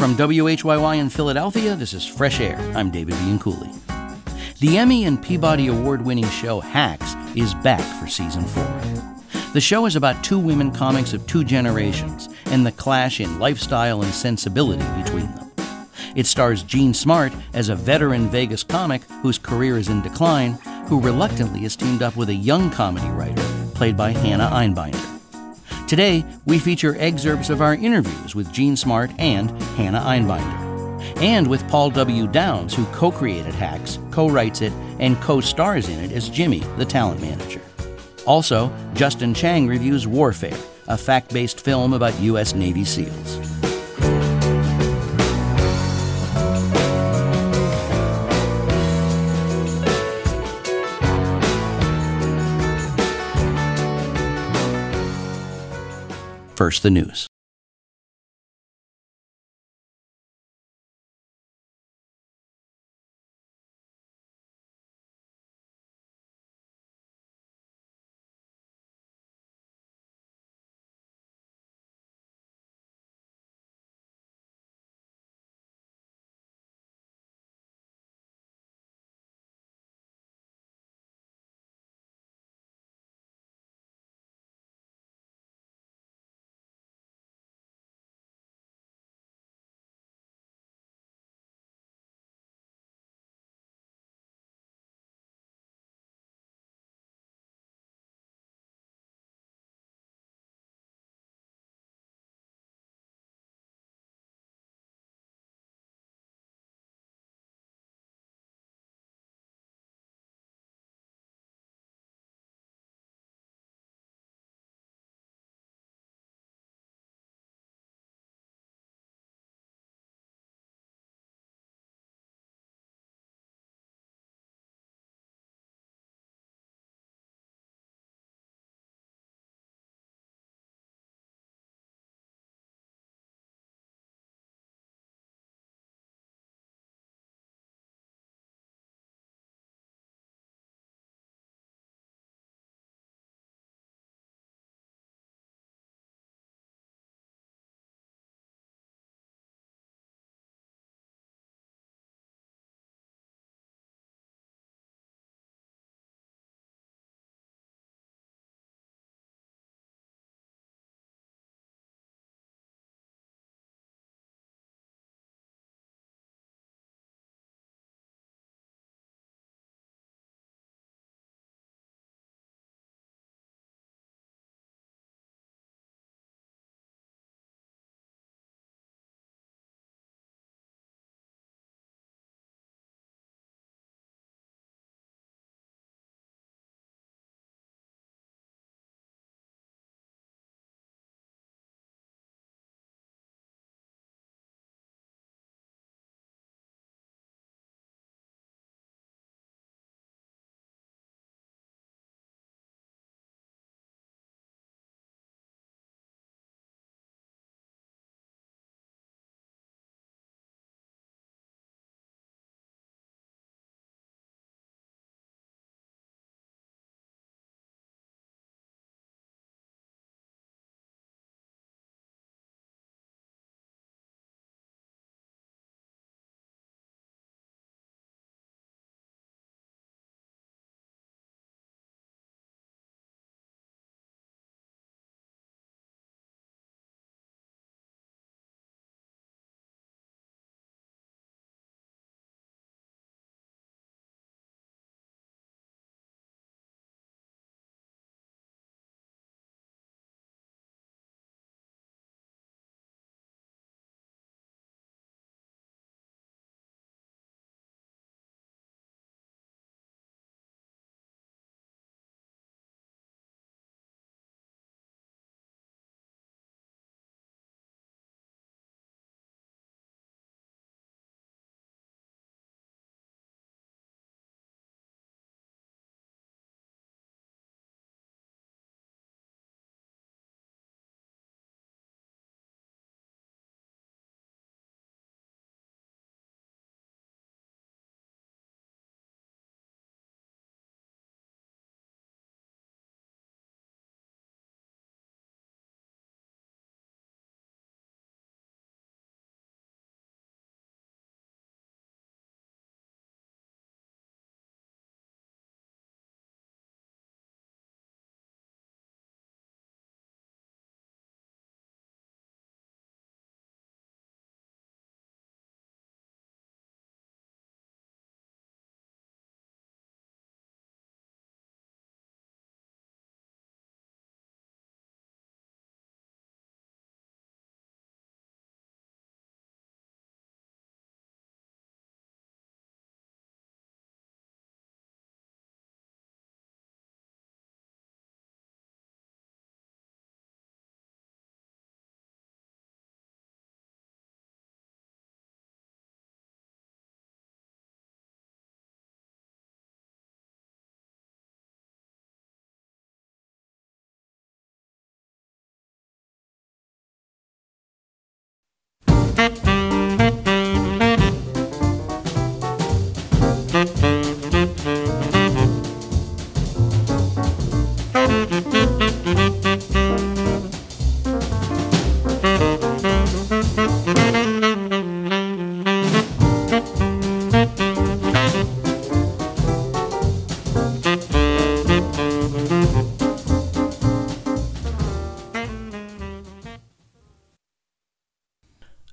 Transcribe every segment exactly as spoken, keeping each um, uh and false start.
From W H Y Y in Philadelphia, this is Fresh Air. I'm David Bianculli. The Emmy and Peabody Award-winning show Hacks is back for season four. The show is about two women comics of two generations and the clash in lifestyle and sensibility between them. It stars Jean Smart as a veteran Vegas comic whose career is in decline, who reluctantly has teamed up with a young comedy writer played by Hannah Einbinder. Today, we feature excerpts of our interviews with Jean Smart and Hannah Einbinder, and with Paul W. Downs, who co-created Hacks, co-writes it, and co-stars in it as Jimmy, the talent manager. Also, Justin Chang reviews Warfare, a fact-based film about U S Navy SEALs. First, the news.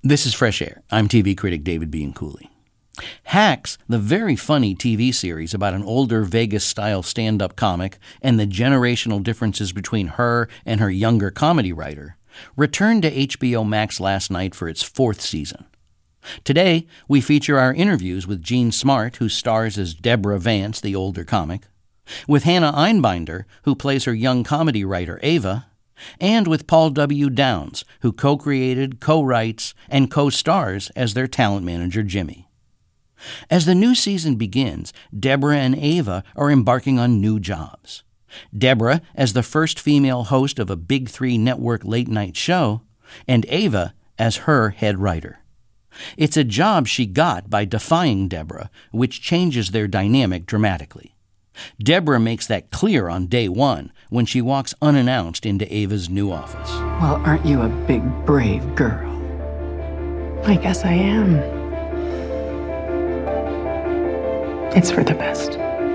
This is Fresh Air. I'm T V critic David Bianculli. Hacks, the very funny T V series about an older Vegas-style stand-up comic and the generational differences between her and her younger comedy writer, returned to H B O Max last night for its fourth season. Today, we feature our interviews with Jean Smart, who stars as Deborah Vance, the older comic, with Hannah Einbinder, who plays her young comedy writer Ava, and with Paul W. Downs, who co-created, co-writes, and co-stars as their talent manager Jimmy. As the new season begins, Deborah and Ava are embarking on new jobs. Deborah as the first female host of a Big Three network late-night show, and Ava as her head writer. It's a job she got by defying Deborah, which changes their dynamic dramatically. Deborah makes that clear on day one when she walks unannounced into Ava's new office. Well, aren't you a big, brave girl? I guess I am. It's for the best.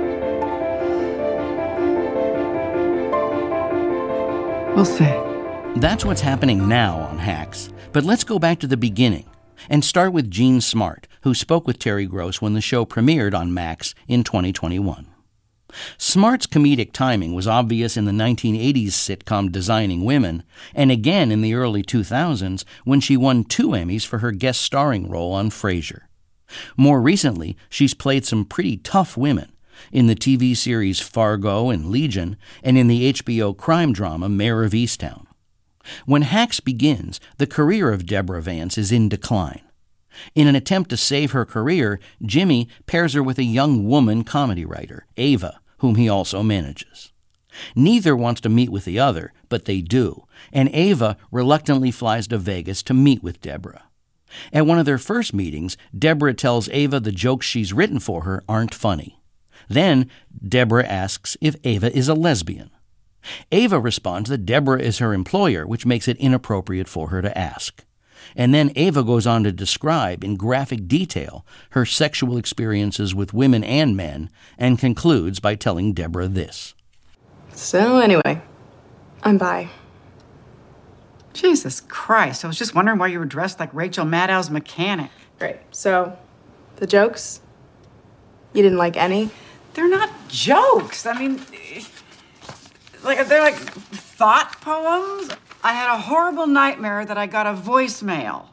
We'll see. That's what's happening now on Hacks. But let's go back to the beginning and start with Jean Smart, who spoke with Terry Gross when the show premiered on Max in twenty twenty-one. Smart's comedic timing was obvious in the nineteen eighties sitcom Designing Women, and again in the early two thousands when she won two Emmys for her guest starring role on Frasier. More recently, she's played some pretty tough women in the T V series Fargo and Legion, and in the H B O crime drama Mare of Easttown. When Hacks begins, the career of Deborah Vance is in decline. In an attempt to save her career, Jimmy pairs her with a young woman comedy writer, Ava, whom he also manages. Neither wants to meet with the other, but they do, and Ava reluctantly flies to Vegas to meet with Deborah. At one of their first meetings, Deborah tells Ava the jokes she's written for her aren't funny. Then, Deborah asks if Ava is a lesbian. Ava responds that Deborah is her employer, which makes it inappropriate for her to ask. And then Ava goes on to describe in graphic detail her sexual experiences with women and men, and concludes by telling Deborah this. So anyway, I'm bi. Jesus Christ, I was just wondering why you were dressed like Rachel Maddow's mechanic. Great. So, the jokes? You didn't like any? They're not jokes. I mean, like they're like thought poems. I had a horrible nightmare that I got a voicemail.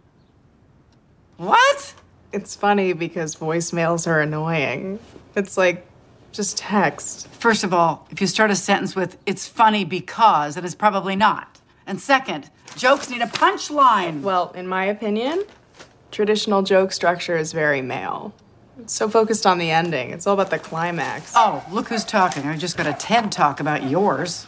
What? It's funny because voicemails are annoying. It's like just text. First of all, if you start a sentence with, it's funny because, then it's probably not. And second, jokes need a punchline. Well, in my opinion, traditional joke structure is very male. It's so focused on the ending. It's all about the climax. Oh, look who's talking. I just got a TED Talk about yours.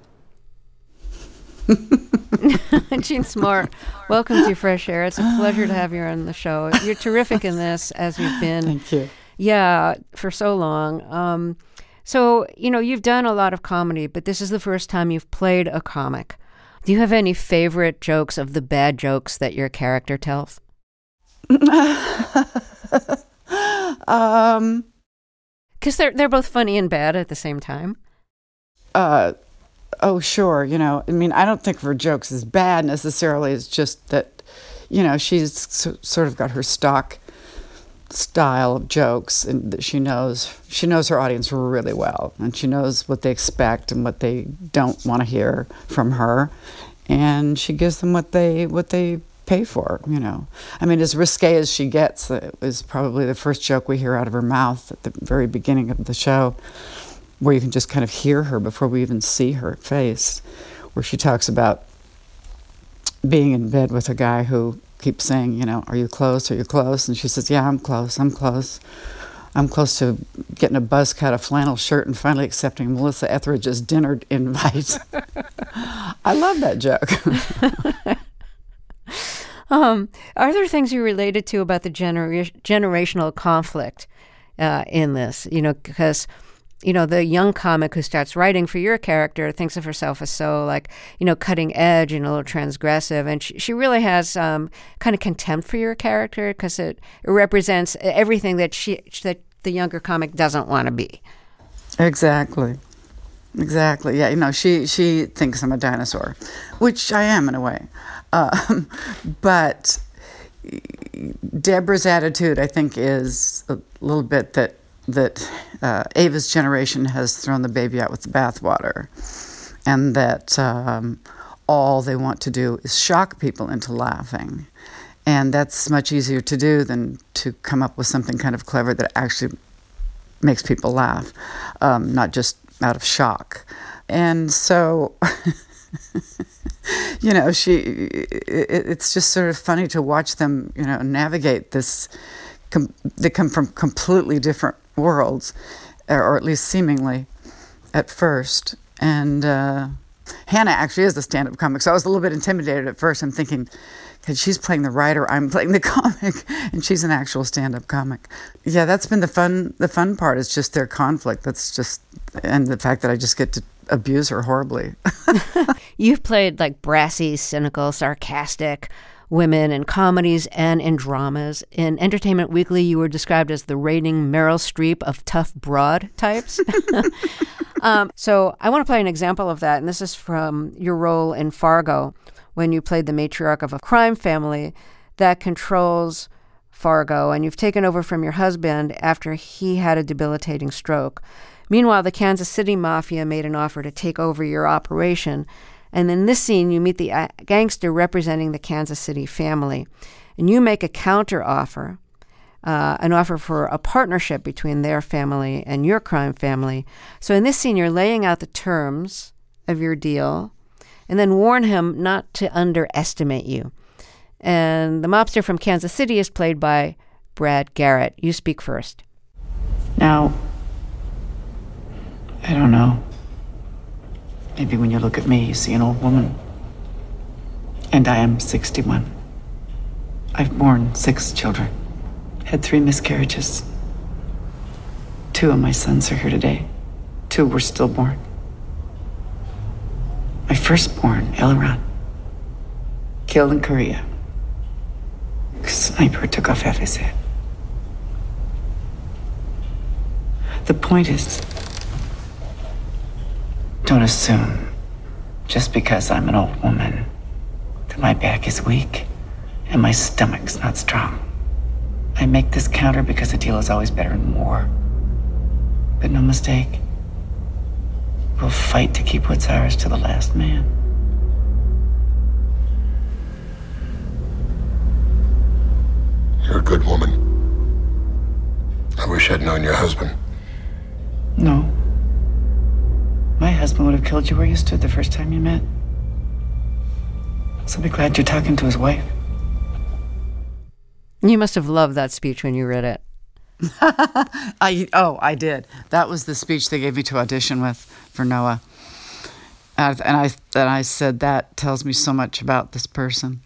Jean Smart, welcome to Fresh Air. It's a pleasure to have you on the show. You're terrific in this, as you've been. Thank you. Yeah, for so long. Um, so, you know, you've done a lot of comedy, but this is the first time you've played a comic. Do you have any favorite jokes of the bad jokes that your character tells? um, Because they're, they're both funny and bad at the same time. Uh, oh, sure. You know, I mean, I don't think of her jokes as bad necessarily. It's just that, you know, she's so, sort of got her stock style of jokes, and that she knows she knows her audience really well, and she knows what they expect and what they don't want to hear from her, and she gives them what they what they pay for. You know, I mean, as risque as she gets, it was probably the first joke we hear out of her mouth at the very beginning of the show, where you can just kind of hear her before we even see her face, where she talks about being in bed with a guy who keeps saying, you know, are you close? Are you close? And she says, yeah, I'm close. I'm close. I'm close to getting a buzz cut, a flannel shirt, and finally accepting Melissa Etheridge's dinner invite. I love that joke. um, are there things you related to about the genera- generational conflict uh, in this? You know, because you know, the young comic who starts writing for your character thinks of herself as so, like, you know, cutting edge and a little transgressive. And she, she really has um, kind of contempt for your character because it, it represents everything that she that the younger comic doesn't want to be. Exactly. Exactly. Yeah, you know, she, she thinks I'm a dinosaur, which I am in a way. Uh, but Deborah's attitude, I think, is a little bit that that uh, Ava's generation has thrown the baby out with the bathwater, and that um, all they want to do is shock people into laughing. And that's much easier to do than to come up with something kind of clever that actually makes people laugh, um, not just out of shock. And so, you know, she, it, it's just sort of funny to watch them, you know, navigate this. Com- they come from completely different worlds, or at least seemingly at first. And uh, Hannah actually is a stand-up comic, so I was a little bit intimidated at first. I'm thinking, because she's playing the writer, I'm playing the comic, and she's an actual stand-up comic. Yeah, that's been the fun. The fun part is just their conflict. That's just, and the fact that I just get to abuse her horribly. You've played like brassy, cynical, sarcastic women in comedies and in dramas. In Entertainment Weekly, you were described as the reigning Meryl Streep of tough broad types. um, so I want to play an example of that, and this is from your role in Fargo, when you played the matriarch of a crime family that controls Fargo, and you've taken over from your husband after he had a debilitating stroke. Meanwhile, the Kansas City Mafia made an offer to take over your operation. And in this scene, you meet the gangster representing the Kansas City family. And you make a counter offer, uh, an offer for a partnership between their family and your crime family. So in this scene, you're laying out the terms of your deal and then warn him not to underestimate you. And the mobster from Kansas City is played by Brad Garrett. You speak first. Now, I don't know. Maybe when you look at me, you see an old woman. And I am sixty-one. I've borne six children, had three miscarriages. Two of my sons are here today. Two were stillborn. My firstborn, Elron, killed in Korea. A sniper took off half his head. The point is, don't assume, just because I'm an old woman, that my back is weak and my stomach's not strong. I make this counter because a deal is always better than war. But no mistake, we'll fight to keep what's ours to the last man. You're a good woman. I wish I'd known your husband. No. My husband would have killed you where you stood the first time you met. So be glad you're talking to his wife. You must have loved that speech when you read it. I oh, I did. That was the speech they gave me to audition with for Noah. And I, and I, and I said, that tells me so much about this person.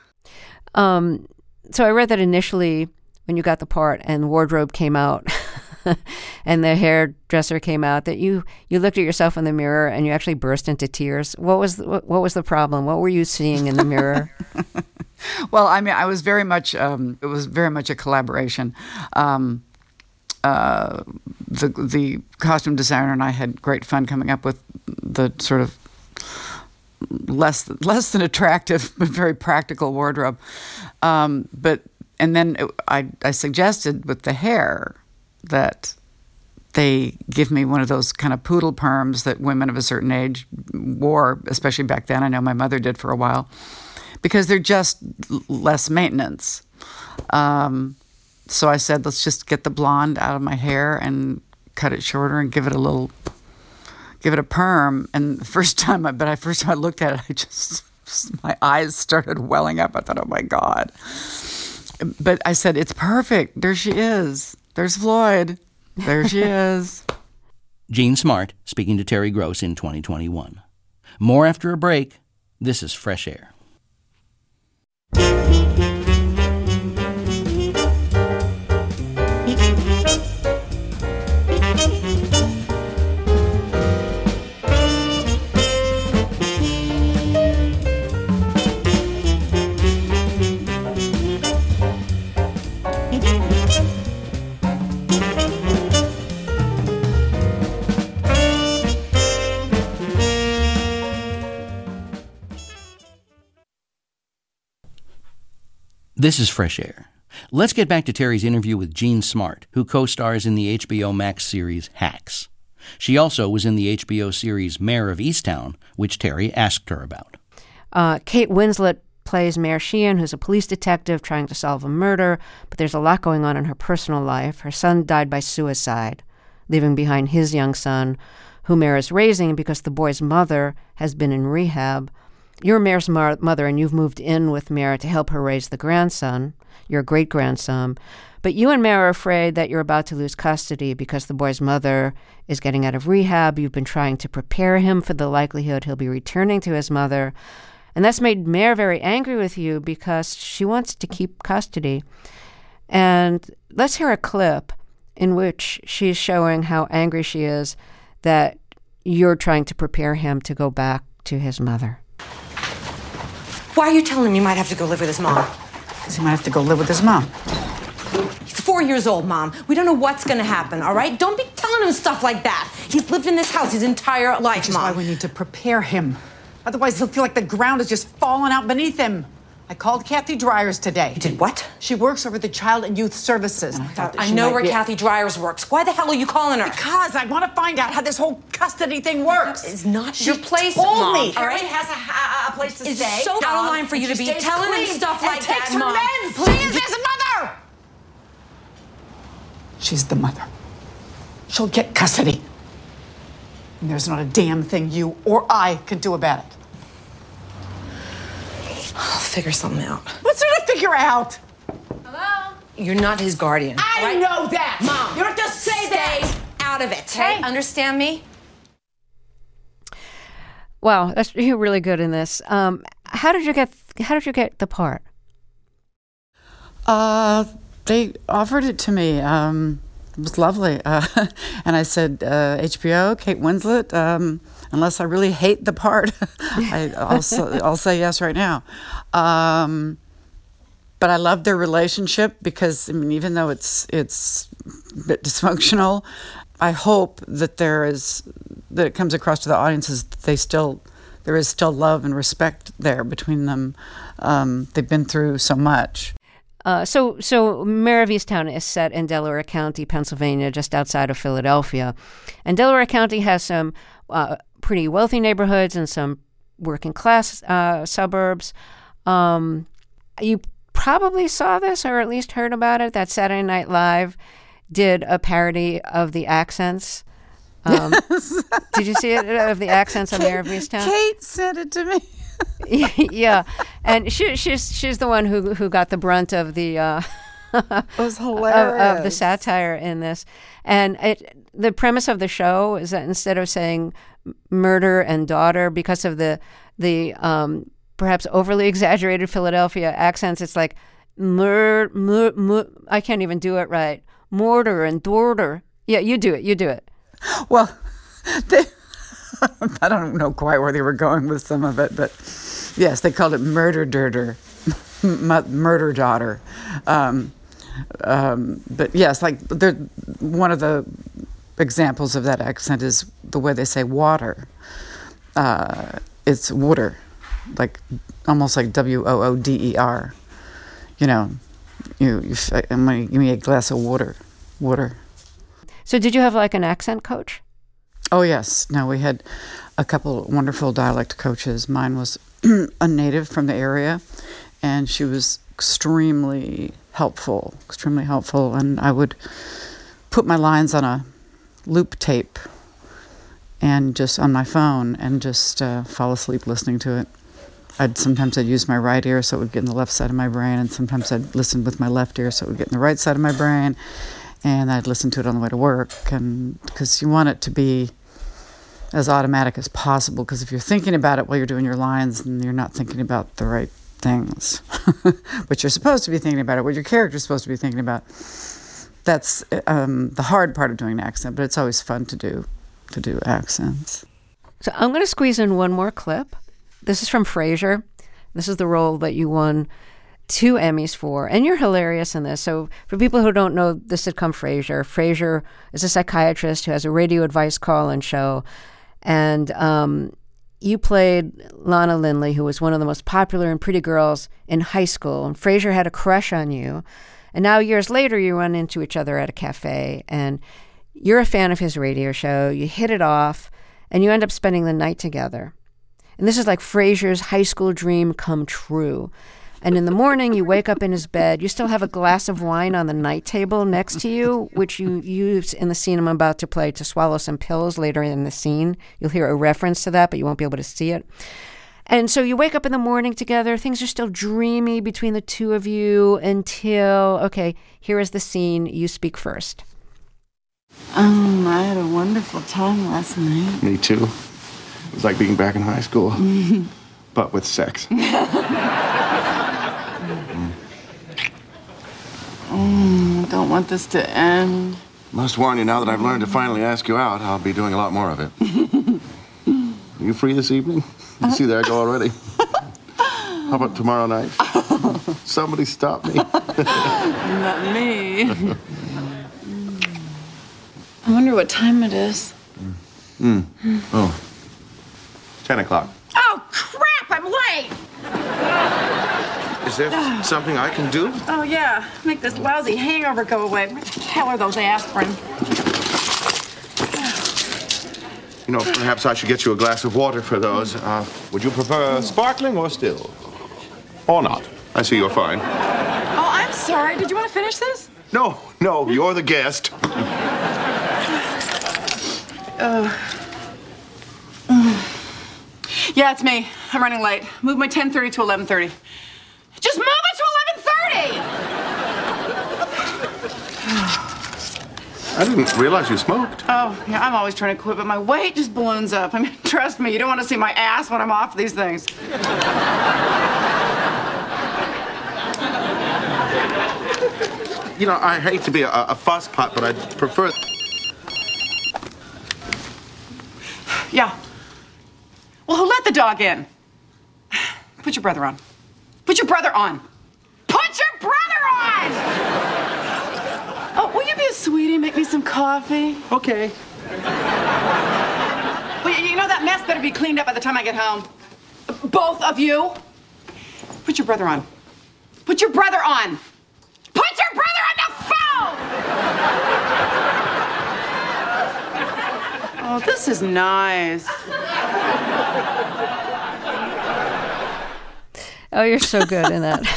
Um, so I read that initially when you got the part and the wardrobe came out and the hairdresser came out, that you, you looked at yourself in the mirror and you actually burst into tears. What was the, what, what was the problem? What were you seeing in the mirror? Well, I mean, I was very much, um, it was very much a collaboration. Um, uh, the the costume designer and I had great fun coming up with the sort of less less than attractive but very practical wardrobe. Um, but and then it, I I suggested with the hair that they give me one of those kind of poodle perms that women of a certain age wore, especially back then. I know my mother did for a while, because they're just less maintenance. Um, so I said, let's just get the blonde out of my hair and cut it shorter and give it a little, give it a perm. And the first time I, but I first time I looked at it, I just, my eyes started welling up. I thought, oh my God. But I said, it's perfect. There she is. There's Floyd. There she is. Jean Smart speaking to Terry Gross in twenty twenty-one. More after a break. This is Fresh Air. This is Fresh Air. Let's get back to Terry's interview with Jean Smart, who co-stars in the H B O Max series Hacks. She also was in the H B O series Mayor of Easttown, which Terry asked her about. Uh, Kate Winslet plays Mayor Sheehan, who's a police detective trying to solve a murder, but there's a lot going on in her personal life. Her son died by suicide, leaving behind his young son, who Mayor is raising because the boy's mother has been in rehab. You're Mayor's mar- mother, and you've moved in with Mayor to help her raise the grandson, your great-grandson. But you and Mayor are afraid that you're about to lose custody because the boy's mother is getting out of rehab. You've been trying to prepare him for the likelihood he'll be returning to his mother. And that's made Mayor very angry with you because she wants to keep custody. And let's hear a clip in which she's showing how angry she is that you're trying to prepare him to go back to his mother. Why are you telling him you might have to go live with his mom? Because he might have to go live with his mom. He's four years old, Mom. We don't know what's going to happen, all right? Don't be telling him stuff like that. He's lived in this house his entire life, Which is Mom. why we need to prepare him. Otherwise, he'll feel like the ground is just falling out beneath him. I called Kathy Dryers today. You did what? She works over the Child and Youth Services. And I thought that I she know might where be- Kathy Dryers works. Why the hell are you calling her? Because I want to find out how this whole custody thing works. It's not She your place, told Mom. me. All right? Harry has a, ha- a place to It's stay. so out of Dog, line for you and to she be stays telling him clean stuff and like takes that, her Mom. meds. Please. She's his mother. She's the mother. She'll get custody. And there's not a damn thing you or I can do about it. I'll figure something out. What's there to figure out? You're not his guardian. I all right? know that. Mom. You don't have to say Stay that. out of it, okay? Okay. Understand me? Wow, that's, you're really good in this. Um, how did you get? How did you get the part? Uh, they offered it to me. Um, it was lovely. Uh, and I said, uh, H B O, Kate Winslet, um, unless I really hate the part, I, I'll, s- I'll say yes right now. Um, but I love their relationship because, I mean, even though it's it's a bit dysfunctional, I hope that there is, that it comes across to the audiences that they still, there is still love and respect there between them. Um, they've been through so much. Uh, so, so Mayor of Easttown is set in Delaware County, Pennsylvania, just outside of Philadelphia. And Delaware County has some uh, pretty wealthy neighborhoods and some working class uh, suburbs. Um, you probably saw this or at least heard about it, that Saturday Night Live did a parody of the accents. Um, did you see it, of the accents on Mayor of Easttown? Kate sent it to me. Yeah, and she, she's she's the one who who got the brunt of the uh, It was of, hilarious. of the satire in this. And it the premise of the show is that instead of saying murder and daughter, because of the the um, perhaps overly exaggerated Philadelphia accents, it's like mur, mur, mur I can't even do it right. Mortar and daughter. Yeah, you do it. You do it. Well, they, I don't know quite where they were going with some of it, but yes, they called it murder dirter, murder daughter. Um, um, but yes, like they're, one of the examples of that accent is the way they say water. Uh, it's water, like almost like W O O D E R. You know, you, you I'm gonna give me a glass of water, water. So did you have like an accent coach? Oh, yes. No, we had a couple wonderful dialect coaches. Mine was a native from the area, and she was extremely helpful, extremely helpful. And I would put my lines on a loop tape and just on my phone and just uh, fall asleep listening to it. I'd sometimes I'd use my right ear so it would get in the left side of my brain, and sometimes I'd listen with my left ear so it would get in the right side of my brain. And I'd listen to it on the way to work, and because you want it to be as automatic as possible, because if you're thinking about it while you're doing your lines, then you're not thinking about the right things. But you're supposed to be thinking about it, what your character's supposed to be thinking about. That's um, the hard part of doing an accent, but it's always fun to do, to do accents. So I'm going to squeeze in one more clip. This is from Frasier. This is the role that you won two Emmys for, and you're hilarious in this. So for people who don't know the sitcom Frasier, Frasier is a psychiatrist who has a radio advice call-in show, and um, you played Lana Lindley, who was one of the most popular and pretty girls in high school, and Frasier had a crush on you, And now years later, you run into each other at a cafe, and you're a fan of his radio show. You hit it off, and you end up spending the night together. And this is like Frasier's high school dream come true. And in the morning, you wake up in his bed. You still have a glass of wine on the night table next to you, which you use in the scene I'm about to play to swallow some pills later in the scene. You'll hear a reference to that, but you won't be able to see it. And so you wake up in the morning together. Things are still dreamy between the two of you until, okay, here is the scene. You speak first. Um, I had a wonderful time last night. Me too. It was like being back in high school, but with sex. Mm, I don't want this to end. Must warn you, now that I've learned to finally ask you out, I'll be doing a lot more of it. Are you free this evening? You see, there I go already. How about tomorrow night? Somebody stop me. Not me. I wonder what time it is. Mm. Oh. Ten o'clock. Oh, crap, I'm late! Is there something I can do? Oh, yeah. Make this lousy hangover go away. Where the hell are those aspirin? You know, perhaps I should get you a glass of water for those. Uh, would you prefer sparkling or still? Or not? I see you're fine. Oh, I'm sorry. Did you want to finish this? No, no, you're the guest. Uh, mm. Yeah, it's me. I'm running late. Move my ten thirty to eleven thirty. Just move it to eleven thirty! I didn't realize you smoked. Oh, yeah, I'm always trying to quit, but my weight just balloons up. I mean, trust me, you don't want to see my ass when I'm off these things. You know, I hate to be a, a fuss pot, but I'd prefer... Yeah. Well, who let the dog in? Put your brother on. Put your brother on. Put your brother on! Oh, will you be a sweetie? Make me some coffee? Okay. Well, you know that mess better be cleaned up by the time I get home. Both of you. Put your brother on. Put your brother on. Put your brother on the phone! Oh, this is nice. Oh, you're so good in that.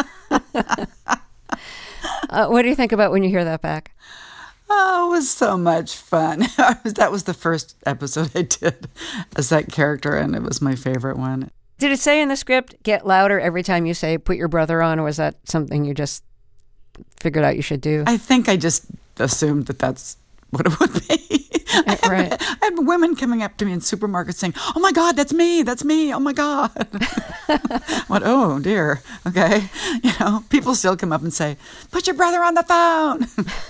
uh, what do you think about when you hear that back? Oh, it was so much fun. That was the first episode I did as that character, and it was my favorite one. Did it say in the script, get louder every time you say, put your brother on, or was that something you just figured out you should do? I think I just assumed that that's what it would be. I had, right. I had women coming up to me in supermarkets saying, oh my God, that's me, that's me, oh my God. What, oh dear, okay. You know, people still come up and say, put your brother on the phone.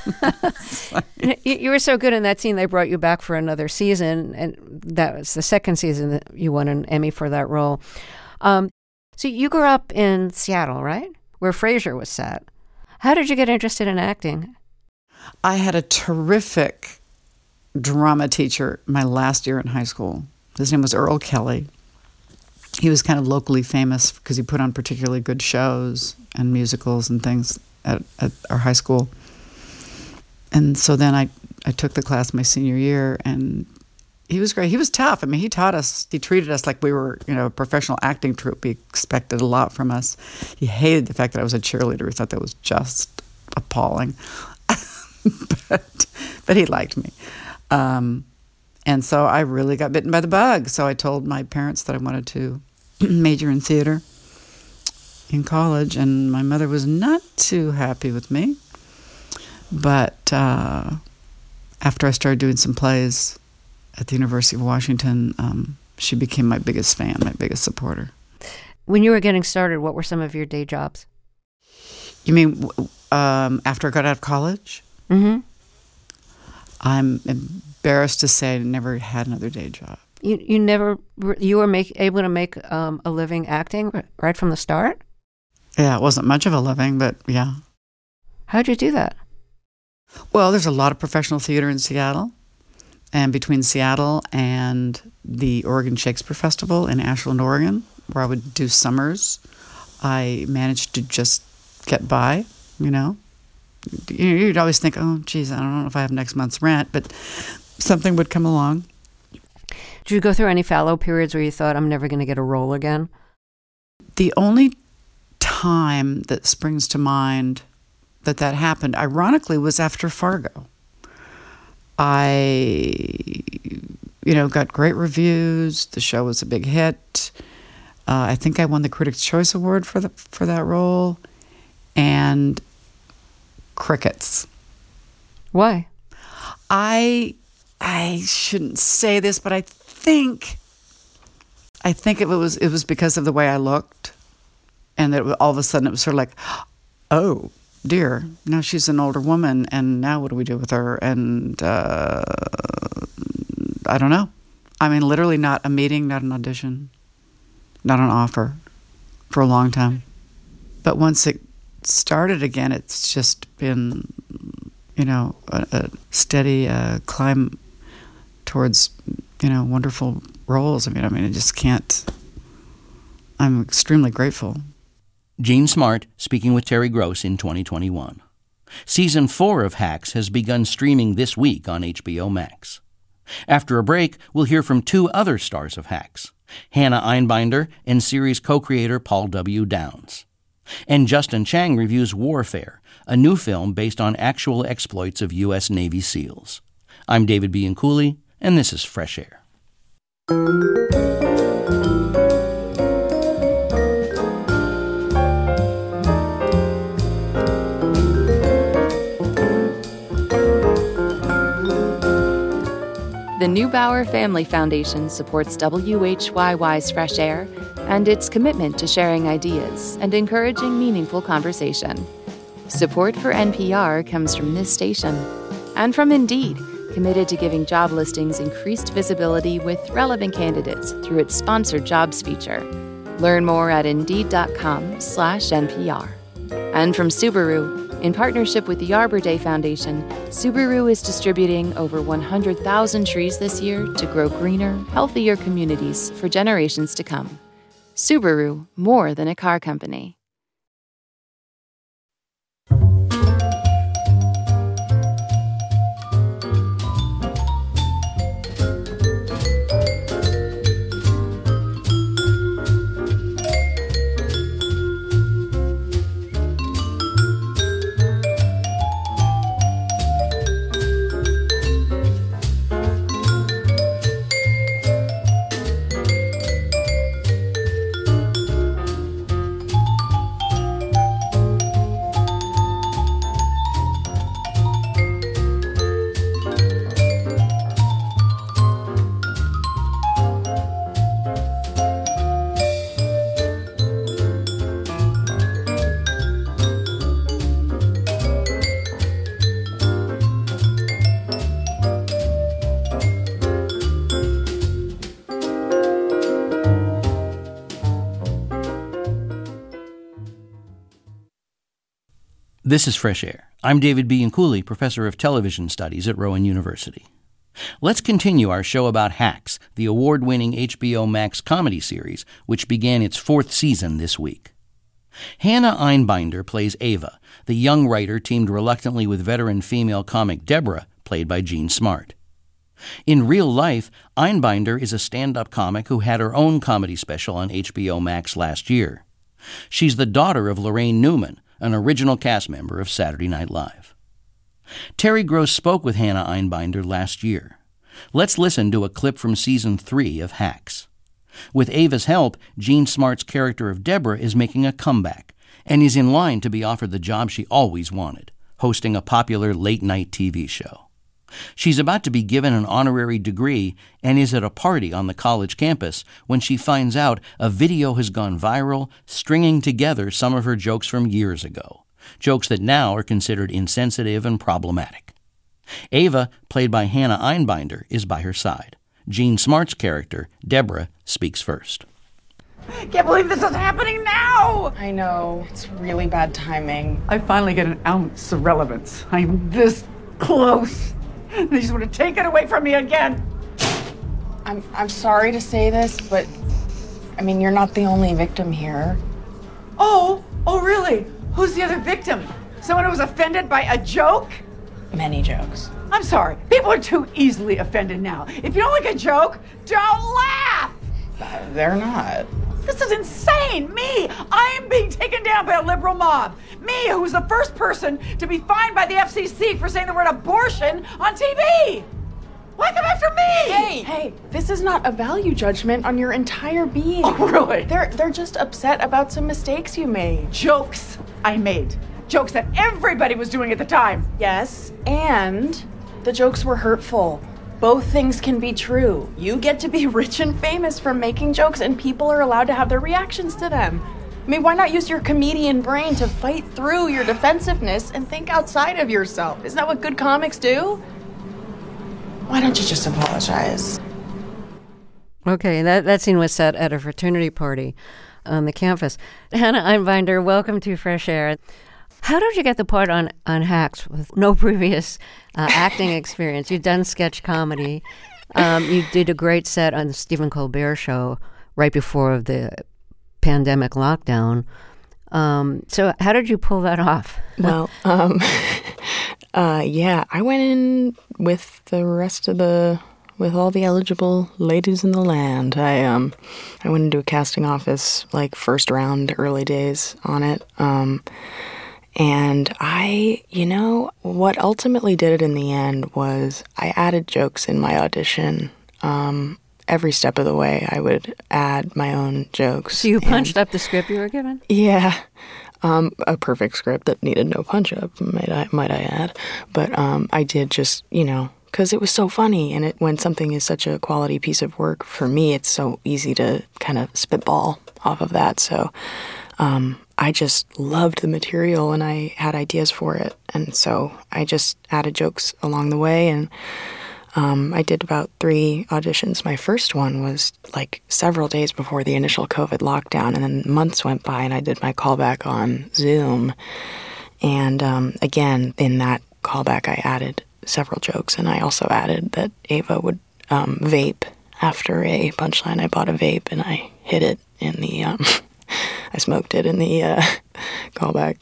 Like, you, you were so good in that scene, they brought you back for another season, and that was the second season that you won an Emmy for that role. Um, so you grew up in Seattle, right? Where Frasier was set. How did you get interested in acting? I had a terrific drama teacher my last year in high school. His name was Earl Kelly. He was kind of locally famous because he put on particularly good shows and musicals and things at, at our high school. And so then I, I took the class my senior year, and he was great. He was tough. I mean, he taught us, he treated us like we were, you know, a professional acting troupe. He expected a lot from us. He hated the fact that I was a cheerleader. He thought that was just appalling. but, but he liked me. Um, and so I really got bitten by the bug. So I told my parents that I wanted to major in theater in college, and my mother was not too happy with me. But uh, after I started doing some plays at the University of Washington, um, she became my biggest fan, my biggest supporter. When you were getting started, what were some of your day jobs? You mean um, after I got out of college? Mm-hmm. I'm embarrassed to say I never had another day job. You you never you were make, able to make um, a living acting right from the start? Yeah, it wasn't much of a living, but yeah. How'd you do that? Well, there's a lot of professional theater in Seattle, and between Seattle and the Oregon Shakespeare Festival in Ashland, Oregon, where I would do summers, I managed to just get by, you know, you'd always think, oh, geez, I don't know if I have next month's rent, but something would come along. Did you go through any fallow periods where you thought, I'm never going to get a role again? The only time that springs to mind that that happened, ironically, was after Fargo. I, you know, got great reviews. The show was a big hit. Uh, I think I won the Critics' Choice Award for the for that role. And crickets. Why? I I shouldn't say this, but I think I think it was it was because of the way I looked, and that all of a sudden it was sort of like, oh dear, now she's an older woman, and now what do we do with her? And uh, I don't know. I mean, literally not a meeting, not an audition, not an offer for a long time. But once it started again, it's just been, you know, a, a steady uh, climb towards, you know, wonderful roles. I mean, I mean, I just can't. I'm extremely grateful. Jean Smart speaking with Terry Gross in twenty twenty-one. Season four of Hacks has begun streaming this week on H B O Max. After a break, we'll hear from two other stars of Hacks, Hannah Einbinder and series co-creator Paul W. Downs. And Justin Chang reviews Warfare, a new film based on actual exploits of U S Navy SEALs. I'm David Bianculli, and this is Fresh Air. The Neubauer Family Foundation supports W H Y Y's Fresh Air and its commitment to sharing ideas and encouraging meaningful conversation. Support for N P R comes from this station and from Indeed, committed to giving job listings increased visibility with relevant candidates through its sponsored jobs feature. Learn more at Indeed.com slash NPR. And from Subaru, in partnership with the Arbor Day Foundation, Subaru is distributing over one hundred thousand trees this year to grow greener, healthier communities for generations to come. Subaru, more than a car company. This is Fresh Air. I'm David Bianculli, professor of television studies at Rowan University. Let's continue our show about Hacks, the award-winning H B O Max comedy series, which began its fourth season this week. Hannah Einbinder plays Ava, the young writer teamed reluctantly with veteran female comic Deborah, played by Jean Smart. In real life, Einbinder is a stand-up comic who had her own comedy special on H B O Max last year. She's the daughter of Lorraine Newman, an original cast member of Saturday Night Live. Terry Gross spoke with Hannah Einbinder last year. Let's listen to a clip from season three of Hacks. With Ava's help, Jean Smart's character of Deborah is making a comeback and is in line to be offered the job she always wanted, hosting a popular late-night T V show. She's about to be given an honorary degree and is at a party on the college campus when she finds out a video has gone viral, stringing together some of her jokes from years ago, jokes that now are considered insensitive and problematic. Ava, played by Hannah Einbinder, is by her side. Jean Smart's character, Deborah, speaks first. I can't believe this is happening now! I know. It's really bad timing. I finally get an ounce of relevance. I'm this close. They just want to take it away from me again. I'm I'm sorry to say this, but I mean, you're not the only victim here. Oh, oh really? Who's the other victim? Someone who was offended by a joke? Many jokes. I'm sorry. People are too easily offended now. If you don't like a joke, don't laugh! Uh, they're not. This is insane! Me! I am being taken down by a liberal mob. Me, who was the first person to be fined by the F C C for saying the word abortion on T V! Why come after me? Hey, hey, this is not a value judgment on your entire being. Oh, really? They're they're just upset about some mistakes you made. Jokes I made. Jokes that everybody was doing at the time. Yes, and the jokes were hurtful. Both things can be true. You get to be rich and famous from making jokes, and people are allowed to have their reactions to them. I mean, why not use your comedian brain to fight through your defensiveness and think outside of yourself? Isn't that what good comics do? Why don't you just apologize? Okay, that, that scene was set at a fraternity party on the campus. Hannah Einbinder, welcome to Fresh Air. How did you get the part on, on Hacks with no previous uh, acting experience? You've done sketch comedy. Um, you did a great set on the Stephen Colbert Show right before the pandemic lockdown. Um, so how did you pull that off? Well, um, uh, yeah, I went in with the rest of the, with all the eligible ladies in the land. I um, I went into a casting office, like first round, early days on it. Um, and I, you know, what ultimately did it in the end was I added jokes in my audition. Um, every step of the way, I would add my own jokes. So you punched and, up the script you were given? Yeah. Um, a perfect script that needed no punch-up, might I, might I add. But um, I did just, you know, because it was so funny. And it, when something is such a quality piece of work, for me, it's so easy to kind of spitball off of that. So um, I just loved the material and I had ideas for it. And so I just added jokes along the way. And um, I did about three auditions. My first one was like several days before the initial COVID lockdown. And then months went by and I did my callback on Zoom. And um, again, in that callback, I added several jokes. And I also added that Ava would um, vape after a punchline. I bought a vape and I hid it in the... Um, I smoked it in the uh, callback.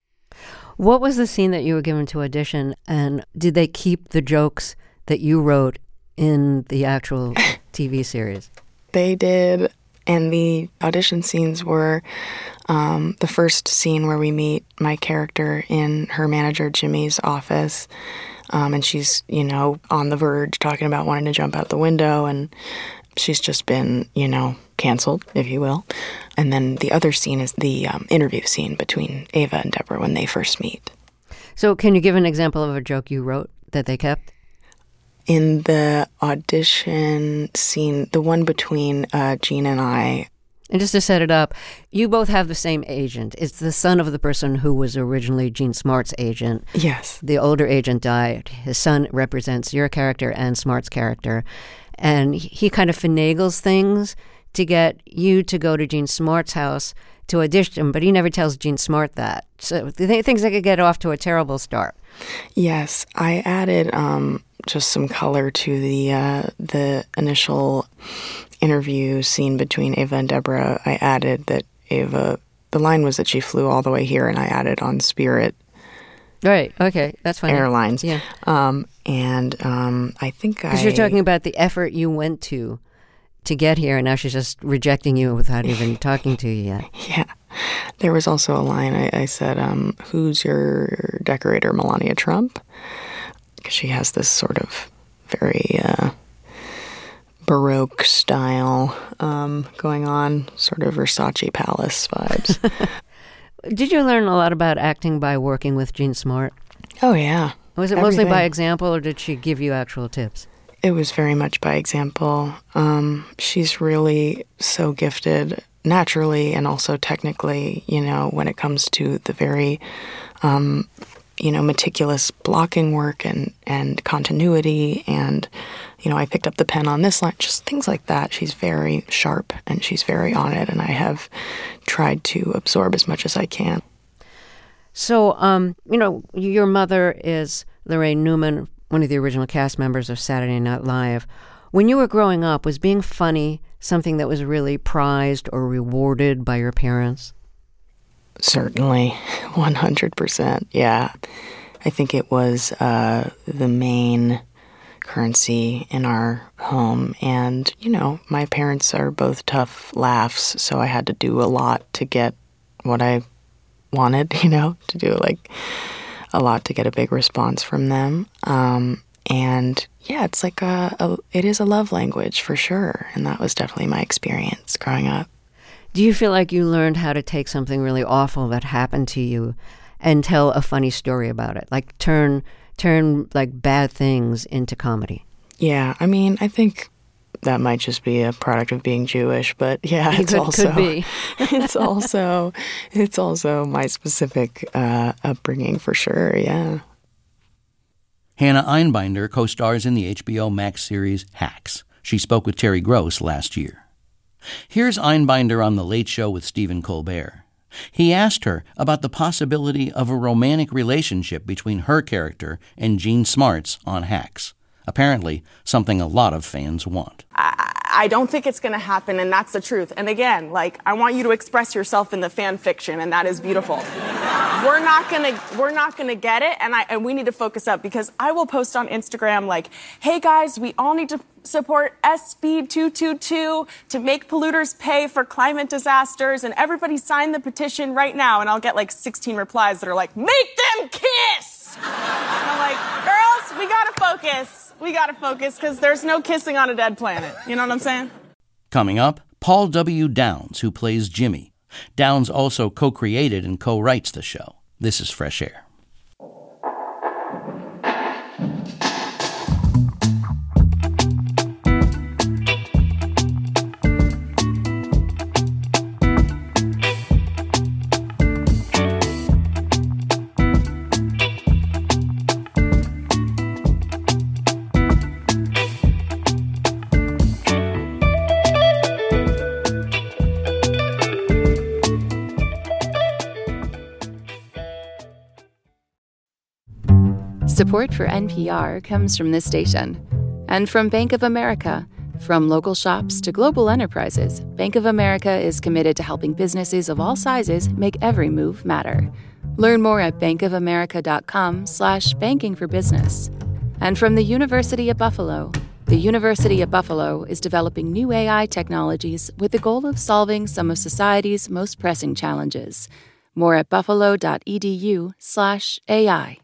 What was the scene that you were given to audition, and did they keep the jokes that you wrote in the actual T V series? They did, and the audition scenes were um, the first scene where we meet my character in her manager Jimmy's office, um, and she's, you know, on the verge talking about wanting to jump out the window, and she's just been, you know, canceled, if you will. And then the other scene is the um, interview scene between Ava and Deborah when they first meet. So can you give an example of a joke you wrote that they kept? In the audition scene, the one between uh, Gene and I. And just to set it up, you both have the same agent. It's the son of the person who was originally Gene Smart's agent. Yes. The older agent died. His son represents your character and Smart's character. And he kind of finagles things to get you to go to Gene Smart's house to audition, but he never tells Gene Smart that. So th- things that could get off to a terrible start. Yes, I added um, just some color to the uh, the initial interview scene between Ava and Deborah. I added that Ava, the line was that she flew all the way here, and I added on Spirit. Right, okay, that's fine. Airlines. Yeah. Um, and um, I think I... Because you're talking about the effort you went to to get here, and now she's just rejecting you without even talking to you yet. Yeah. There was also a line I, I said, um, who's your decorator, Melania Trump? Because she has this sort of very uh, Baroque style um, going on, sort of Versace Palace vibes. Did you learn a lot about acting by working with Gene Smart? Oh, yeah. Was it Everything. Mostly by example, or did she give you actual tips? It was very much by example. Um, she's really so gifted naturally and also technically, you know, when it comes to the very, um, you know, meticulous blocking work and, and continuity. And, you know, I picked up the pen on this line, just things like that. She's very sharp and she's very on it. And I have tried to absorb as much as I can. So, um, you know, your mother is Lorraine Newman, one of the original cast members of Saturday Night Live. When you were growing up, was being funny something that was really prized or rewarded by your parents? Certainly, one hundred percent. Yeah. I think it was uh, the main currency in our home. And, you know, my parents are both tough laughs, so I had to do a lot to get what I wanted, you know, to do like a lot to get a big response from them. Um, and yeah, it's like a, a, it is a love language for sure. And that was definitely my experience growing up. Do you feel like you learned how to take something really awful that happened to you and tell a funny story about it? Like turn turn like bad things into comedy? Yeah, I mean, I think that might just be a product of being Jewish, but yeah, It it's could- also could be. it's also it's also my specific uh, upbringing for sure. Yeah. Hannah Einbinder co-stars in the H B O Max series Hacks. She spoke with Terry Gross last year. Here's Einbinder on The Late Show with Stephen Colbert. He asked her about the possibility of a romantic relationship between her character and Jean Smarts on Hacks. Apparently, something a lot of fans want. I, I don't think it's going to happen, and that's the truth. And again, like, I want you to express yourself in the fan fiction, and that is beautiful. We're not gonna, we're not gonna get it, and I, and we need to focus up, because I will post on Instagram like, "Hey guys, we all need to support S B two twenty-two to make polluters pay for climate disasters, and everybody sign the petition right now." And I'll get like sixteen replies that are like, "Make them kiss!" And I'm like, girls, we gotta focus. We gotta focus, because there's no kissing on a dead planet. You know what I'm saying? Coming up, Paul W. Downs, who plays Jimmy. Downs also co-created and co-writes the show. This is Fresh Air. Support for N P R comes from this station and from Bank of America. From local shops to global enterprises, Bank of America is committed to helping businesses of all sizes make every move matter. Learn more at bankofamerica.com slash banking for business. And from the University of Buffalo. The University of Buffalo is developing new A I technologies with the goal of solving some of society's most pressing challenges. More at buffalo.edu slash AI.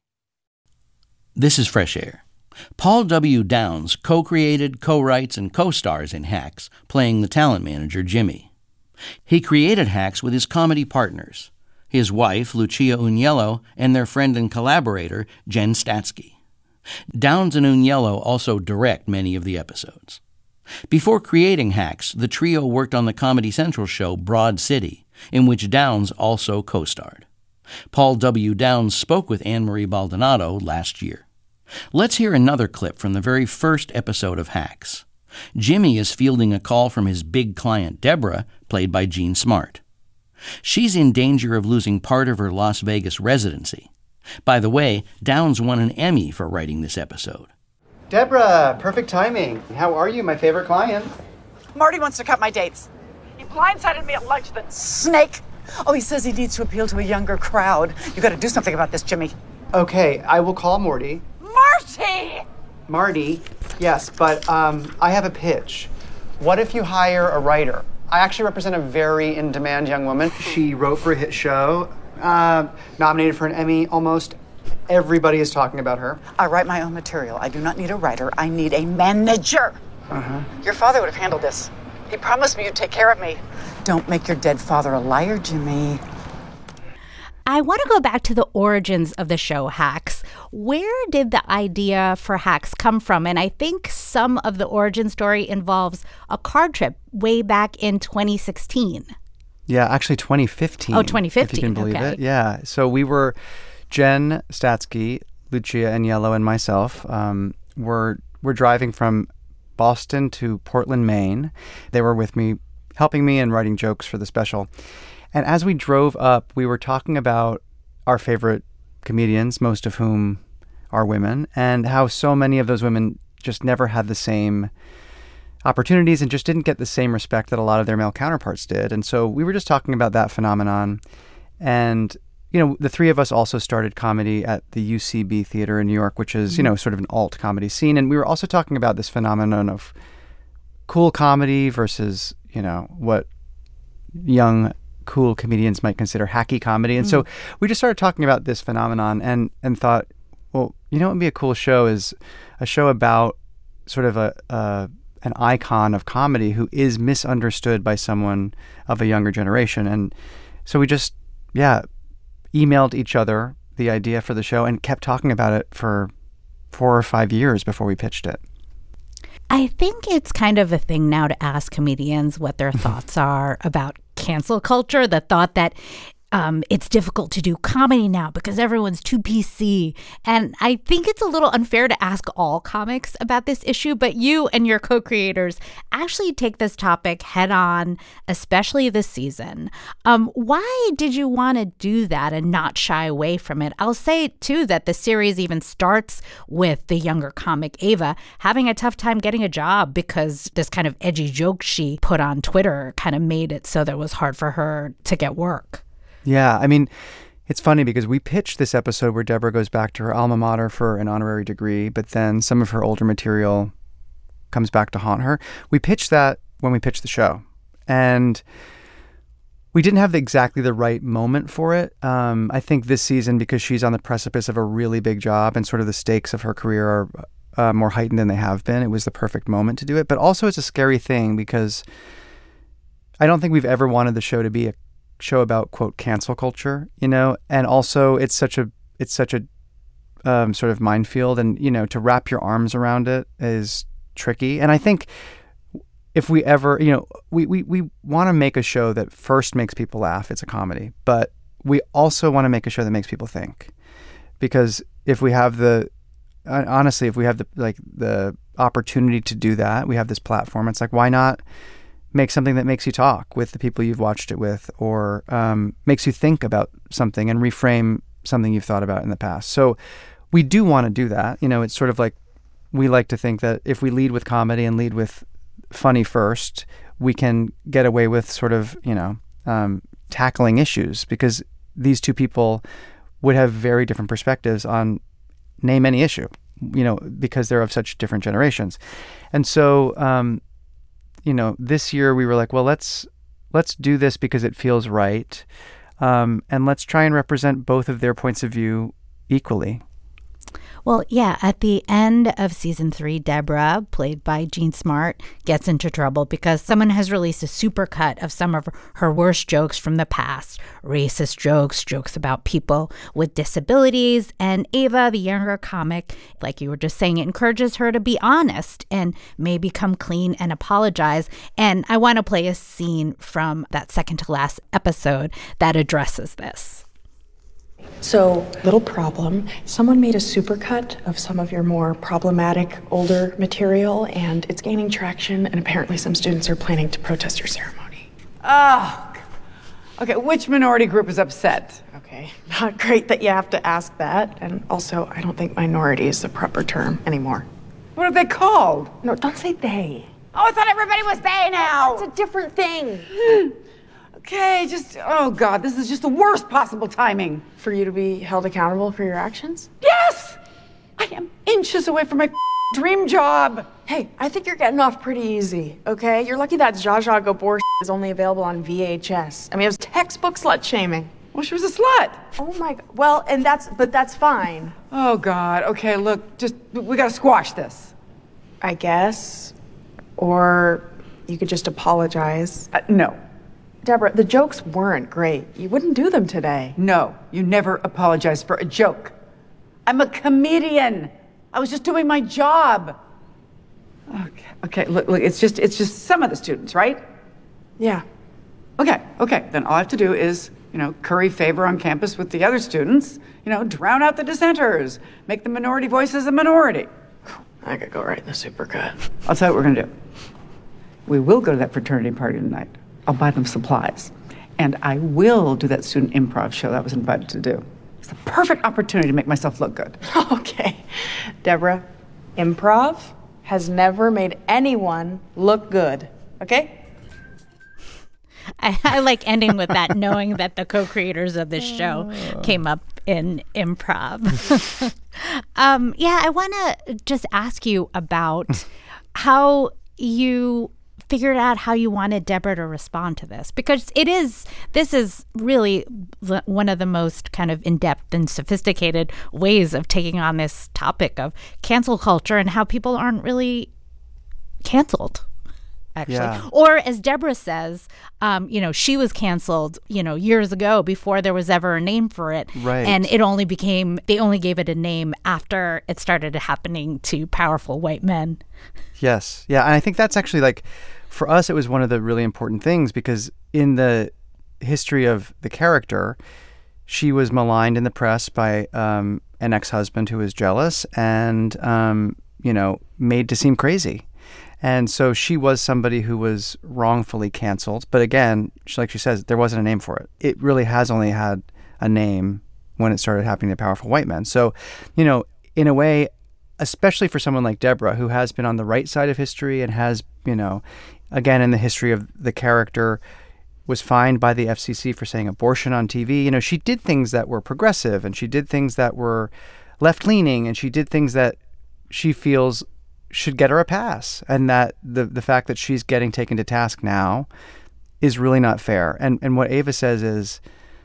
This is Fresh Air. Paul W. Downs co-created, co-writes, and co-stars in Hacks, playing the talent manager Jimmy. He created Hacks with his comedy partners, his wife, Lucia Agnello, and their friend and collaborator, Jen Statsky. Downs and Agnello also direct many of the episodes. Before creating Hacks, the trio worked on the Comedy Central show Broad City, in which Downs also co-starred. Paul W. Downs spoke with Anne-Marie Baldonado last year. Let's hear another clip from the very first episode of Hacks. Jimmy is fielding a call from his big client, Deborah, played by Jean Smart. She's in danger of losing part of her Las Vegas residency. By the way, Downs won an Emmy for writing this episode. Deborah, perfect timing. How are you, my favorite client? Marty wants to cut my dates. He blindsided me at lunch, that snake. Oh, he says he needs to appeal to a younger crowd. You gotta do something about this, Jimmy. Okay, I will call Morty. Marty! Marty, yes, but um, I have a pitch. What if you hire a writer? I actually represent a very in-demand young woman. She wrote for a hit show, uh, nominated for an Emmy. Almost everybody is talking about her. I write my own material. I do not need a writer. I need a manager. Uh-huh. Your father would have handled this. He promised me you'd take care of me. Don't make your dead father a liar, Jimmy. I want to go back to the origins of the show Hacks. Where did the idea for Hacks come from? And I think some of the origin story involves a car trip way back in twenty sixteen. Yeah, actually twenty fifteen. Oh, twenty fifteen, if you can believe okay. it. Yeah, so we were, Jen Statsky, Lucia Agnello, and myself um, were, were driving from Boston to Portland, Maine. They were with me, helping me and writing jokes for the special. And as we drove up, we were talking about our favorite comedians, most of whom are women, and how so many of those women just never had the same opportunities and just didn't get the same respect that a lot of their male counterparts did. And so we were just talking about that phenomenon. And, you know, the three of us also started comedy at the U C B Theater in New York, which is, you know, sort of an alt comedy scene. And we were also talking about this phenomenon of cool comedy versus, you know, what young, cool comedians might consider hacky comedy. And mm. so we just started talking about this phenomenon and, and thought, well, you know what would be a cool show is a show about sort of a, a an icon of comedy who is misunderstood by someone of a younger generation. And so we just, yeah, emailed each other the idea for the show and kept talking about it for four or five years before we pitched it. I think it's kind of a thing now to ask comedians what their thoughts are about cancel culture, the thought that Um, it's difficult to do comedy now because everyone's too P C. And I think it's a little unfair to ask all comics about this issue, but you and your co-creators actually take this topic head on, especially this season. Um, why did you want to do that and not shy away from it? I'll say, too, that the series even starts with the younger comic Ava having a tough time getting a job because this kind of edgy joke she put on Twitter kind of made it so that it was hard for her to get work. Yeah, I mean, it's funny because we pitched this episode where Deborah goes back to her alma mater for an honorary degree, but then some of her older material comes back to haunt her. We pitched that when we pitched the show, and we didn't have the, exactly the right moment for it. Um, I think this season, because she's on the precipice of a really big job and sort of the stakes of her career are uh, more heightened than they have been, it was the perfect moment to do it. But also it's a scary thing because I don't think we've ever wanted the show to be a show about, quote, cancel culture, you know, and also it's such a it's such a um, sort of minefield, and, you know, to wrap your arms around it is tricky. And I think if we ever, you know, we, we, we want to make a show that first makes people laugh, it's a comedy, but we also want to make a show that makes people think, because if we have the honestly, if we have the like the opportunity to do that, we have this platform, it's like, why not make something that makes you talk with the people you've watched it with, or um, makes you think about something and reframe something you've thought about in the past. So we do want to do that. You know, it's sort of like we like to think that if we lead with comedy and lead with funny first, we can get away with sort of, you know, um, tackling issues, because these two people would have very different perspectives on name any issue, you know, because they're of such different generations. And so, um, you know, this year we were like, well, let's let's do this because it feels right, um, and let's try and represent both of their points of view equally. Well, yeah, at the end of season three, Deborah, played by Jean Smart, gets into trouble because someone has released a supercut of some of her worst jokes from the past. Racist jokes, jokes about people with disabilities. And Ava, the younger comic, like you were just saying, encourages her to be honest and maybe come clean and apologize. And I want to play a scene from that second to last episode that addresses this. So, little problem. Someone made a supercut of some of your more problematic older material, and it's gaining traction, and apparently some students are planning to protest your ceremony. Oh, okay, which minority group is upset? Okay, not great that you have to ask that, and also, I don't think minority is the proper term anymore. What are they called? No, don't say they. Oh, I thought everybody was they now! It's a different thing. Okay, just, oh God, this is just the worst possible timing. For you to be held accountable for your actions? Yes! I am inches away from my dream job. Hey, I think you're getting off pretty easy, okay? You're lucky that Zsa Zsa Gabor is only available on V H S. I mean, it was textbook slut shaming. Well, she was a slut. Oh my God. Well, and that's, but that's fine. Oh God, okay, look, just, we gotta squash this. I guess. Or you could just apologize. Uh, no. Deborah, the jokes weren't great. You wouldn't do them today. No, you never apologize for a joke. I'm a comedian. I was just doing my job. Okay, okay, look, look, it's just, it's just some of the students, right? Yeah. Okay, okay, then all I have to do is, you know, curry favor on campus with the other students, you know, drown out the dissenters, make the minority voices a minority. I could go right in the supercut. I'll tell you what we're gonna do. We will go to that fraternity party tonight. I'll buy them supplies. And I will do that student improv show that I was invited to do. It's the perfect opportunity to make myself look good. Okay. Deborah, improv has never made anyone look good, okay? I, I like ending with that, knowing that the co-creators of this show came up in improv. um, yeah, I want to just ask you about how you figured out how you wanted Deborah to respond to this, because it is this is really one of the most kind of in-depth and sophisticated ways of taking on this topic of cancel culture and how people aren't really canceled, actually. Yeah. Or as Deborah says, um, you know, she was canceled, you know, years ago before there was ever a name for it. Right. And it only became, they only gave it a name after it started happening to powerful white men. Yes. Yeah. And I think that's actually like, for us, it was one of the really important things because in the history of the character, she was maligned in the press by um, an ex-husband who was jealous and, um, you know, made to seem crazy. And so she was somebody who was wrongfully canceled. But again, like she says, there wasn't a name for it. It really has only had a name when it started happening to powerful white men. So, you know, in a way, especially for someone like Deborah, who has been on the right side of history and has, you know, again, in the history of the character, was fined by the F C C for saying abortion on T V. You know, she did things that were progressive and she did things that were left-leaning and she did things that she feels should get her a pass. And that the the fact that she's getting taken to task now is really not fair. And and what Ava says is,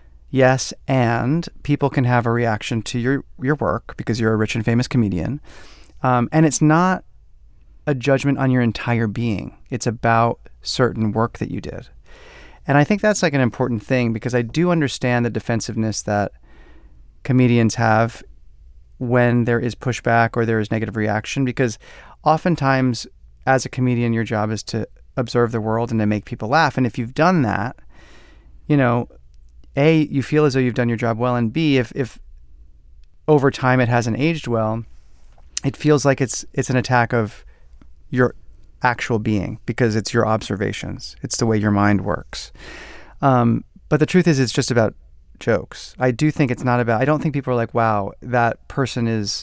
yes, and people can have a reaction to your, your work because you're a rich and famous comedian. Um, and it's not a judgment on your entire being. It's about certain work that you did. And I think that's like an important thing because I do understand the defensiveness that comedians have when there is pushback or there is negative reaction, because oftentimes as a comedian, your job is to observe the world and to make people laugh. And if you've done that, you know, A, you feel as though you've done your job well, and B, if, if over time it hasn't aged well, it feels like it's it's an attack of your actual being because it's your observations. It's the way your mind works. Um, but the truth is, it's just about jokes. I do think it's not about, I don't think people are like, wow, that person is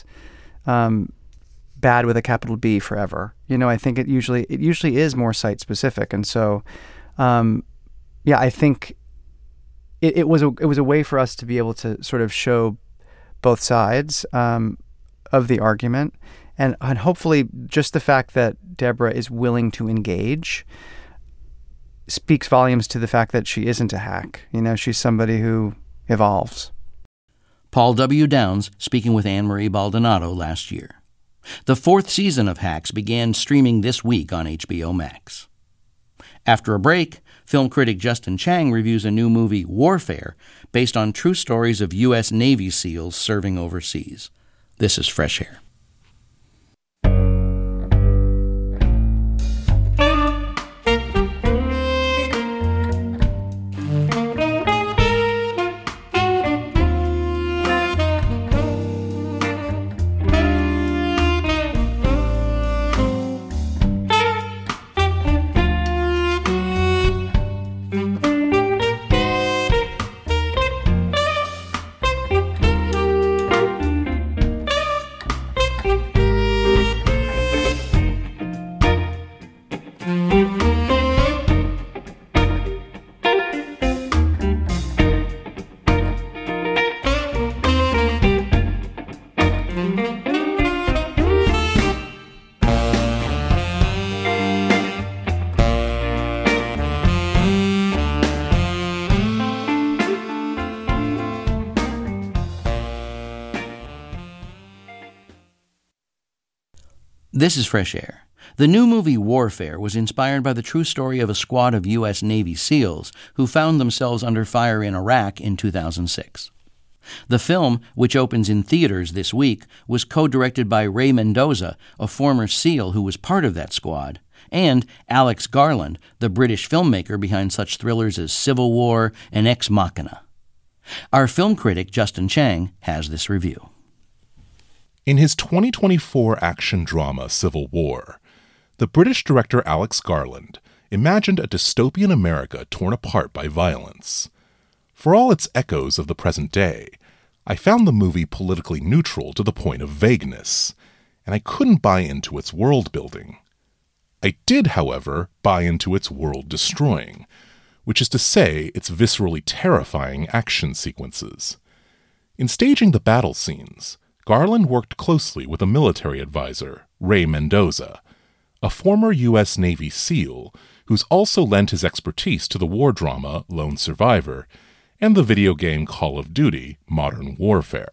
um, bad with a capital B forever. You know, I think it usually, it usually is more site specific. And so, um, yeah, I think it, it was a, it was a way for us to be able to sort of show both sides um, of the argument. And, and hopefully just the fact that Deborah is willing to engage speaks volumes to the fact that she isn't a hack. You know, she's somebody who evolves. Paul W. Downs speaking with Anne-Marie Baldonado last year. The fourth season of Hacks began streaming this week on H B O Max. After a break, film critic Justin Chang reviews a new movie, Warfare, based on true stories of U S Navy SEALs serving overseas. This is Fresh Air. This is Fresh Air. The new movie Warfare was inspired by the true story of a squad of U S Navy SEALs who found themselves under fire in Iraq in two thousand six. The film, which opens in theaters this week, was co-directed by Ray Mendoza, a former SEAL who was part of that squad, and Alex Garland, the British filmmaker behind such thrillers as Civil War and Ex Machina. Our film critic, Justin Chang, has this review. In his twenty twenty-four action drama Civil War, the British director Alex Garland imagined a dystopian America torn apart by violence. For all its echoes of the present day, I found the movie politically neutral to the point of vagueness, and I couldn't buy into its world building. I did, however, buy into its world destroying, which is to say its viscerally terrifying action sequences. In staging the battle scenes, Garland worked closely with a military advisor, Ray Mendoza, a former U S Navy SEAL who's also lent his expertise to the war drama Lone Survivor and the video game Call of Duty Modern Warfare.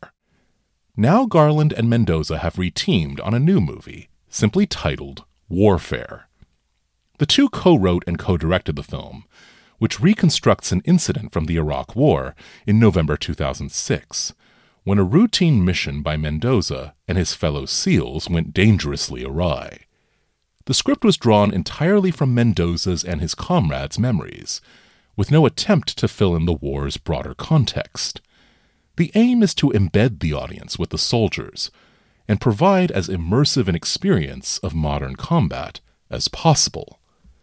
Now Garland and Mendoza have reteamed on a new movie, simply titled Warfare. The two co-wrote and co-directed the film, which reconstructs an incident from the Iraq War in November two thousand six, when a routine mission by Mendoza and his fellow SEALs went dangerously awry. The script was drawn entirely from Mendoza's and his comrades' memories, with no attempt to fill in the war's broader context. The aim is to embed the audience with the soldiers and provide as immersive an experience of modern combat as possible.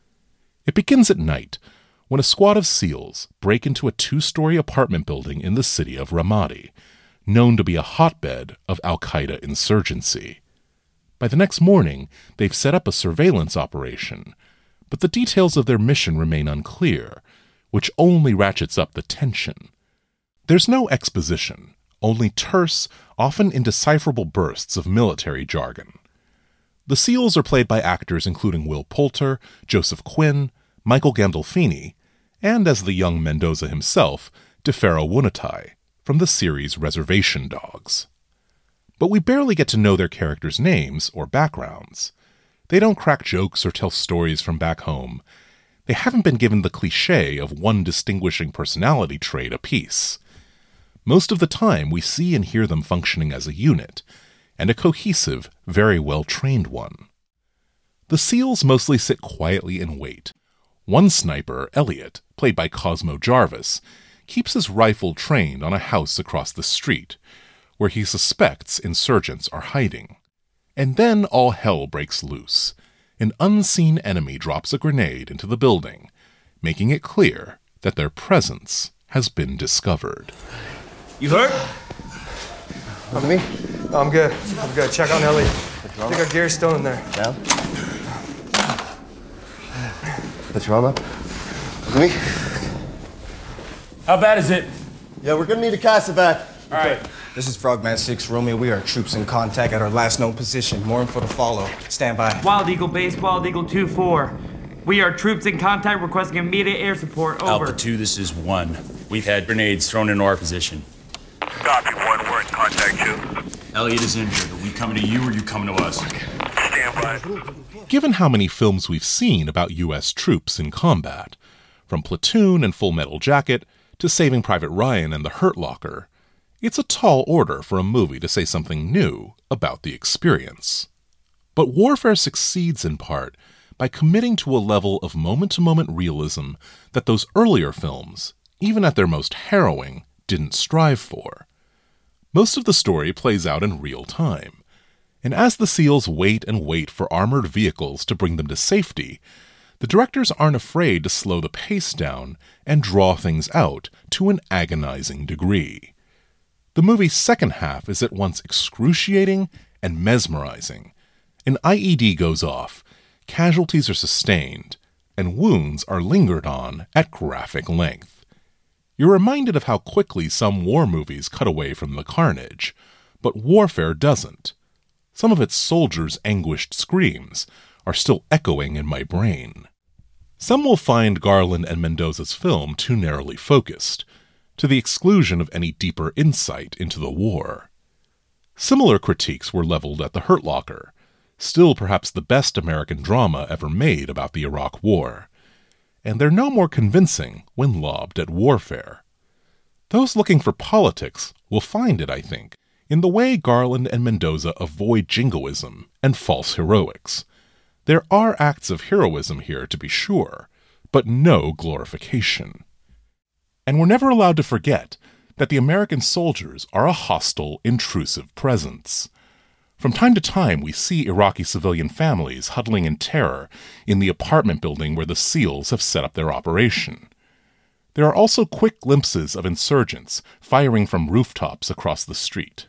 It begins at night, when a squad of SEALs break into a two-story apartment building in the city of Ramadi, known to be a hotbed of al-Qaeda insurgency. By the next morning, they've set up a surveillance operation, but the details of their mission remain unclear, which only ratchets up the tension. There's no exposition, only terse, often indecipherable bursts of military jargon. The SEALs are played by actors including Will Poulter, Joseph Quinn, Michael Gandolfini, and as the young Mendoza himself, Tefero Wunatai, from the series Reservation Dogs. But we barely get to know their characters' names or backgrounds. They don't crack jokes or tell stories from back home. They haven't been given the cliché of one distinguishing personality trait apiece. Most of the time, we see and hear them functioning as a unit, and a cohesive, very well-trained one. The SEALs mostly sit quietly and wait. One sniper, Elliot, played by Cosmo Jarvis, keeps his rifle trained on a house across the street, where he suspects insurgents are hiding. And then all hell breaks loose. An unseen enemy drops a grenade into the building, making it clear that their presence has been discovered. You hurt? On me? No, I'm good. I'm good. Check on Elliot. I think our gear's still in there. Down? Put your arm up. Me? How bad is it? Yeah, we're gonna need a CASEVAC. All right. This is Frogman six Romeo. We are troops in contact at our last known position. More info to follow. Stand by. Wild Eagle Base, Wild Eagle two four. We are troops in contact requesting immediate air support. Over. Alpha two, this is one. We've had grenades thrown into our position. Copy, one. We're in contact two. Elliot is injured. Are we coming to you or are you coming to us? Stand by. Given how many films we've seen about U S troops in combat, from Platoon and Full Metal Jacket to Saving Private Ryan and The Hurt Locker, it's a tall order for a movie to say something new about the experience. But Warfare succeeds in part by committing to a level of moment-to-moment realism that those earlier films, even at their most harrowing, didn't strive for. Most of the story plays out in real time, and as the SEALs wait and wait for armored vehicles to bring them to safety, the directors aren't afraid to slow the pace down and draw things out to an agonizing degree. The movie's second half is at once excruciating and mesmerizing. An I E D goes off, casualties are sustained, and wounds are lingered on at graphic length. You're reminded of how quickly some war movies cut away from the carnage, but Warfare doesn't. Some of its soldiers' anguished screams are still echoing in my brain. Some will find Garland and Mendoza's film too narrowly focused, to the exclusion of any deeper insight into the war. Similar critiques were leveled at The Hurt Locker, still perhaps the best American drama ever made about the Iraq War, and they're no more convincing when lobbed at Warfare. Those looking for politics will find it, I think, in the way Garland and Mendoza avoid jingoism and false heroics. There are acts of heroism here, to be sure, but no glorification. And we're never allowed to forget that the American soldiers are a hostile, intrusive presence. From time to time, we see Iraqi civilian families huddling in terror in the apartment building where the SEALs have set up their operation. There are also quick glimpses of insurgents firing from rooftops across the street.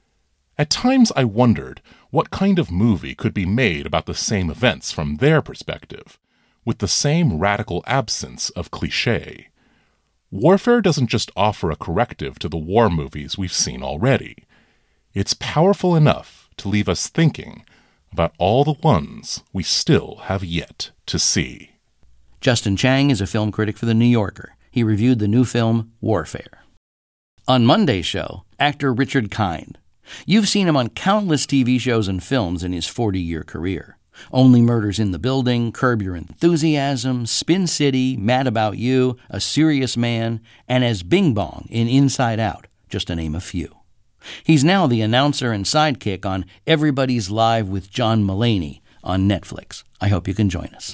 At times I wondered what kind of movie could be made about the same events from their perspective, with the same radical absence of cliché. Warfare doesn't just offer a corrective to the war movies we've seen already. It's powerful enough to leave us thinking about all the ones we still have yet to see. Justin Chang is a film critic for The New Yorker. He reviewed the new film Warfare. On Monday's show, actor Richard Kind. You've seen him on countless T V shows and films in his forty-year career. Only Murders in the Building, Curb Your Enthusiasm, Spin City, Mad About You, A Serious Man, and as Bing Bong in Inside Out, just to name a few. He's now the announcer and sidekick on Everybody's Live with John Mulaney on Netflix. I hope you can join us.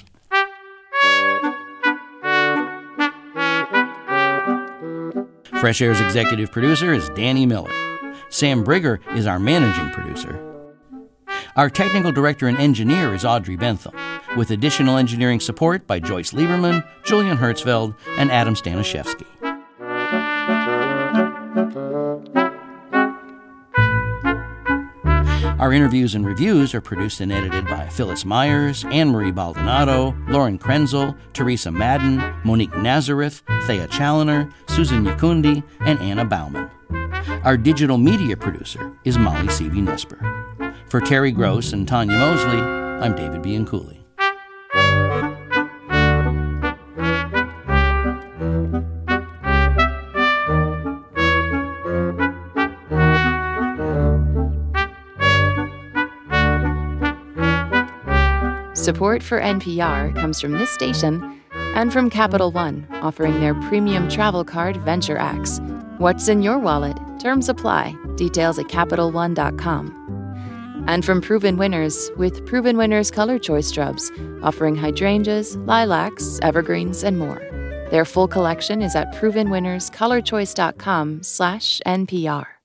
Fresh Air's executive producer is Danny Miller. Sam Brigger is our managing producer. Our technical director and engineer is Audrey Bentham, with additional engineering support by Joyce Lieberman, Julian Hertzfeld, and Adam Stanishevsky. Our interviews and reviews are produced and edited by Phyllis Myers, Anne-Marie Baldonado, Lauren Krenzel, Teresa Madden, Monique Nazareth, Thea Challoner, Susan Yakundi, and Anna Bauman. Our digital media producer is Molly Seavey-Nesper. For Terry Gross and Tanya Mosley, I'm David Bianculli. Support for N P R comes from this station and from Capital One, offering their premium travel card, Venture X. What's in your wallet? Terms apply. Details at Capital One dot com. And from Proven Winners, with Proven Winners Color Choice Shrubs, offering hydrangeas, lilacs, evergreens, and more. Their full collection is at proven winners color choice dot com slash N P R.